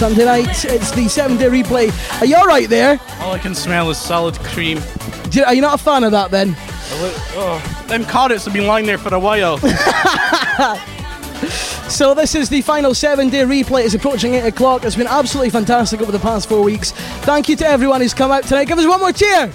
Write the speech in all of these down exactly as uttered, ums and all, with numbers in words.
Sunday night. It's the seven-day replay. Are you alright there? All I can smell is salad cream. Do you, are you not a fan of that then? Oh, them carrots have been lying there for a while. So this is the final seven-day replay. It's approaching eight o'clock. It's been absolutely fantastic over the past four weeks. Thank you to everyone who's come out tonight. Give us one more cheer!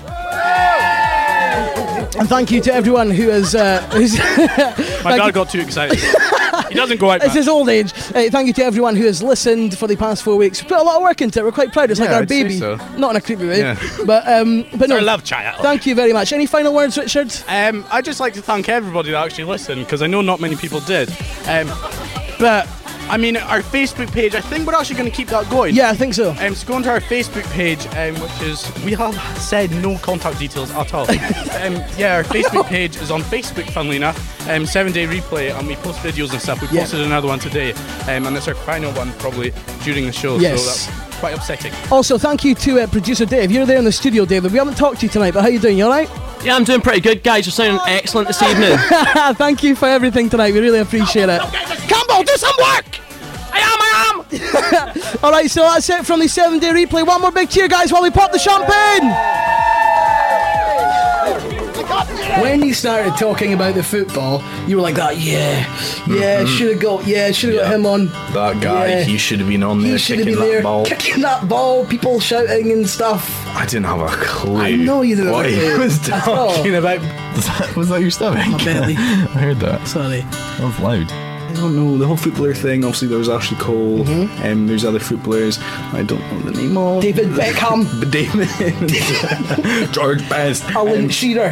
And thank you to everyone who has... Uh, who's My dad got too excited. He doesn't go out It's his old age. Uh, thank you to everyone who has listened for the past four weeks. We put a lot of work into it. We're quite proud. It's Yeah, like our I'd say baby. so. Not in a creepy way. Yeah. But, um, but no. Our love child. Thank you very much. Any final words, Richard? Um, I'd just like to thank everybody that actually listened, because I know not many people did. Um, but... I mean, our Facebook page, I think we're actually going to keep that going. Yeah, I think so. Um, so go onto our Facebook page, um, which is, we have said no contact details at all. um, yeah, our Facebook page is on Facebook, funnily enough. Um, seven day replay, and we post videos and stuff. We Yeah. posted another one today, um, and it's our final one probably during the show. Yes. So that's quite upsetting. Also, thank you to uh, producer Dave. You're there in the studio, David. We haven't talked to you tonight, but how you doing? You alright? Yeah, I'm doing pretty good, guys. You're sounding excellent this evening. Thank you for everything tonight. We really appreciate it. Campbell, do some work! I am, I am! Alright, so that's it from the seven day replay. One more big cheer, guys, while we pop the champagne! When you started talking about the football, you were like that, yeah, yeah, Mhm. should have got, yeah, should have Yeah. got him on. That guy, Yeah. he should have been on He there should have kicking been that there, ball. kicking that ball, people shouting and stuff. I didn't have a clue. I know you didn't have what a he clue was at all. talking about. Was that, was that your stomach? My belly. I heard that. Sorry. That was loud. I don't know, the whole footballer thing, obviously there was Ashley Cole, Mm-hmm. and there's other footballers, I don't know the name of. David Beckham. But David. George Best. Alan Shearer.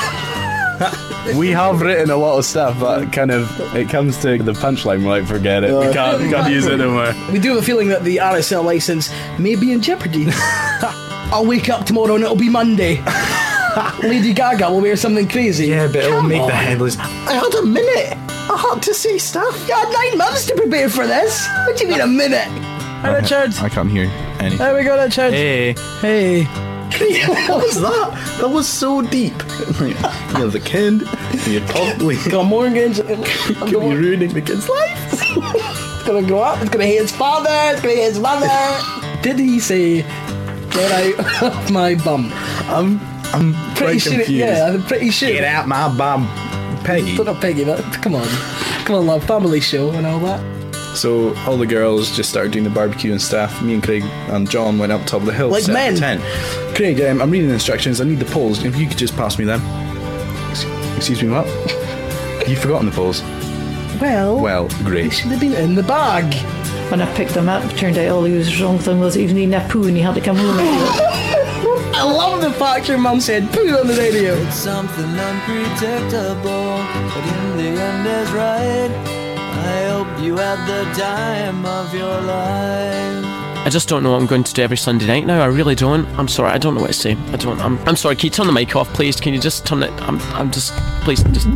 We have written a lot of stuff, but kind of, it comes to the punchline, we're like, forget it, we can't, we can't use it anymore. We do have a feeling that the R S L licence may be in jeopardy. I'll wake up tomorrow and it'll be Monday. Lady Gaga will wear something crazy. Yeah, but it'll Come make the on. headlines. I had a minute. I had to say stuff. You had nine months to prepare for this. What do you mean a minute? Hi, Richard. I can't hear anything. There we go, Richard. Hey. Hey. What was that? That was so deep. You know, the kid, you're probably got mortgage. Could be ruining the kid's life. It's gonna grow up. It's gonna hate his father. It's gonna hate his mother. Did he say, "Get out of my bum"? I'm, I'm pretty quite sure. confused. Yeah, I'm pretty sure. Get out my bum, Peggy. Not Peggy, but come on, come on, love, family show and all that. So all the girls just started doing the barbecue and stuff. Me and Craig and John went up top of the hill. Like set up men. the tent. Craig, um, I'm reading the instructions. I need the poles. If you could just pass me them. Excuse me, what? You've forgotten the poles. Well, Well, they great. should have been in the bag. When I picked them up, it turned out all he was wrong thing was he was needing a poo and he had to come home and do it. I love the fact your mum said poo on the radio. It's something unpredictable, but in the end is right. I hope you had the time of your life. I just don't know what I'm going to do every Sunday night now. I really don't. I'm sorry. I don't know what to say. I don't. I'm. I'm sorry. Can you turn the mic off, please? Can you just turn it? I'm. I'm just. Please, just.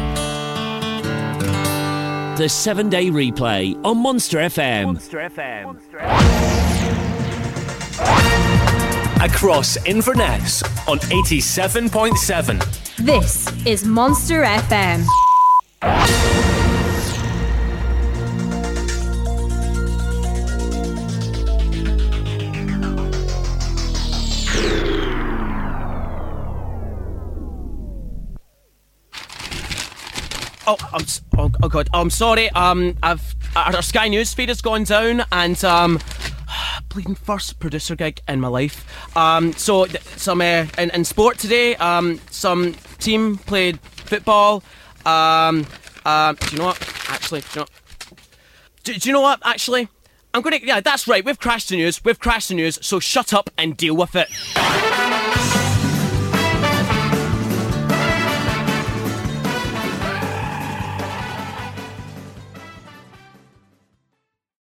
The seven day replay on Monster F M. Monster F M. Across Inverness on eighty-seven point seven. This is Monster F M. Oh, I'm. s- Oh, oh God. Oh, I'm sorry. Um, I've our our Sky News feed has gone down, and um, bleeding first producer gig in my life. Um, so th- some uh, in, in sport today. Um, some team played football. Um, um, do you know what? Actually, do you know? Do, do you know what? Actually, I'm gonna. Yeah, that's right. We've crashed the news. We've crashed the news. So shut up and deal with it.